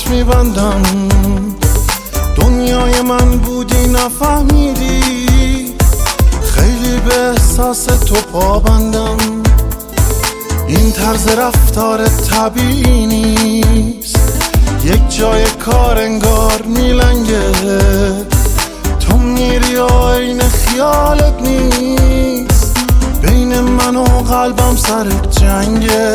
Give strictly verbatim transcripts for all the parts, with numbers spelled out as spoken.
چشم میبندم، دنیای من بودی نفهمیدی، خیلی به احساس تو پابندم. این طرز رفتار طبیعی نیست، یک جای کار انگار میلنگه، تو میری و عین خیالت نیست، بین من و قلبم سر جنگه.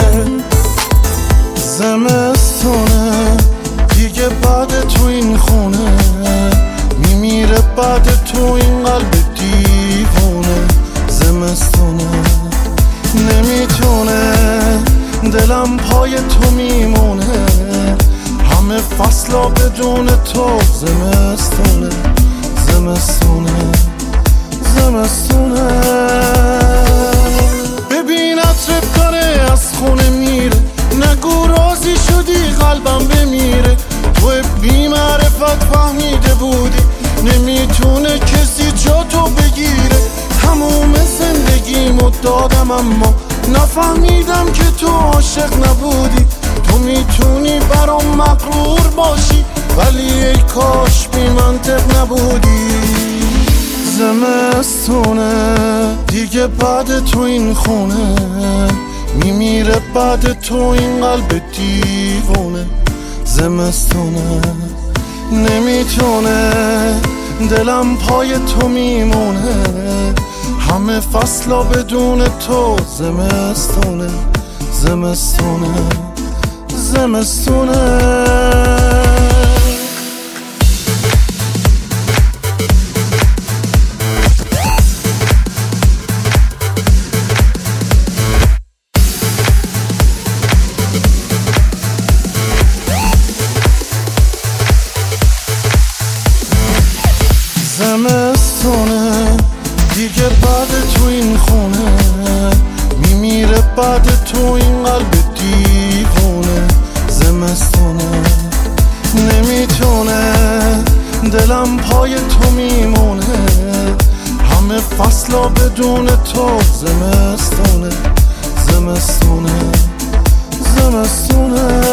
زمستونه دیگه بعد تو این خونه، میمیره بعد تو این قلب دیوونه. زمستونه نمیتونه دلم پای تو میمونه، همه فصلا بدون تو. زمستونه زمستونه زمستونه ببین عطرت داره از خونه میره، نگو راضی شدی قلبم بمیره. تو بی معرفت فهمیده بودی نمیتونه کسی جا تو بگیره، تموم زندگیمو دادم اما نفهمیدم که تو عاشق نبودی. تو میتونی برام مغرور باشی ولی ای کاش بی منطق نبودی. زمستونه دیگه بعد تو این خونه، میمیره بعد تو این قلب دیوونه. زمستونه نمیتونه دلم پای تو میمونه، همه فصلا بدون تو. زمستونه زمستونه زمستونه زمستونه دیگه بعد تو این خونه، میمیره بعد تو این قلب دیوونه. زمستونه نمیتونه دلم پای تو میمونه، همه فصلا بدون تو. زمستونه زمستونه زمستونه